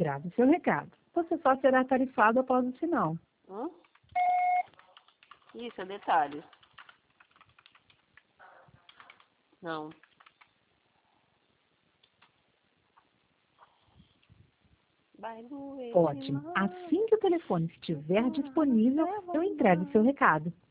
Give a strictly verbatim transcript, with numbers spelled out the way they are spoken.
Grave seu recado. Você só será tarifado após o sinal. Hum? Isso, é detalhes. Não. Vai doer Ótimo. demais. Assim que o telefone estiver disponível, eu entrego seu recado.